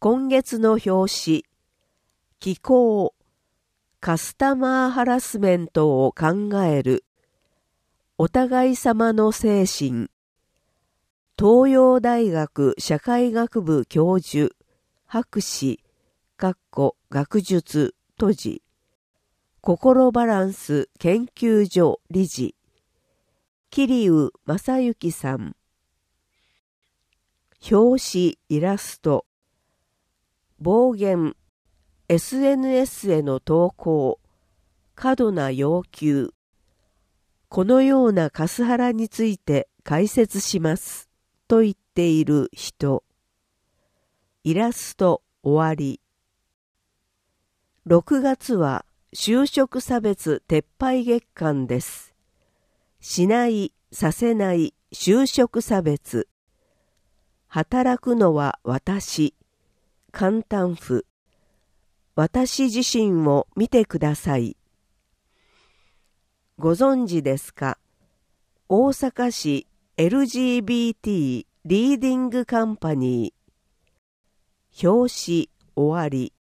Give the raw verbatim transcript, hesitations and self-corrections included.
今月の表紙、気候、カスタマーハラスメントを考える、お互い様の精神、東洋大学社会学部教授、博士、かっこ学術、閉じ、心バランス研究所理事、桐生正幸さん。表紙イラスト、暴言、エスエヌエス への投稿、過度な要求。このようなカスハラについて解説します。と言っている人。イラスト終わり。ろくがつは就職差別撤廃月間です。しない、させない就職差別。働くのは私。簡単符。私自身を見てください。ご存知ですか？大阪市 エルジービーティー リーディングカンパニー。表紙終わり。